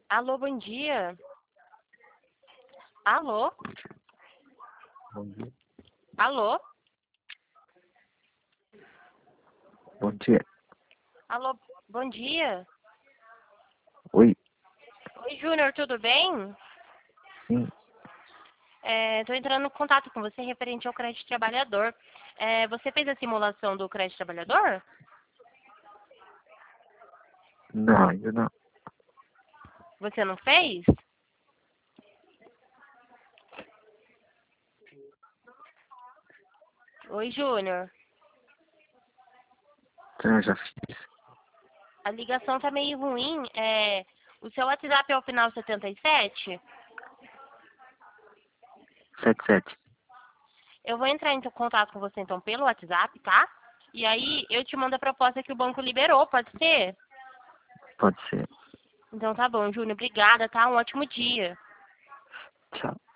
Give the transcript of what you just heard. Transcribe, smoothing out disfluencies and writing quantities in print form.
Alô, bom dia. Alô? Bom dia. Alô? Bom dia. Alô, bom dia. Oi. Oi, Júnior, tudo bem? Sim. Estou entrando em contato com você referente ao crédito trabalhador. Você fez a simulação do crédito trabalhador? Não, ainda não. Você não fez? Oi, Júnior. Eu já fiz. A ligação tá meio ruim. O seu WhatsApp é o final 77? 77. Eu vou entrar em contato com você então pelo WhatsApp, tá? E aí eu te mando a proposta que o banco liberou, pode ser? Pode ser. Então tá bom, Júnior. Obrigada, tá? Um ótimo dia. Tchau.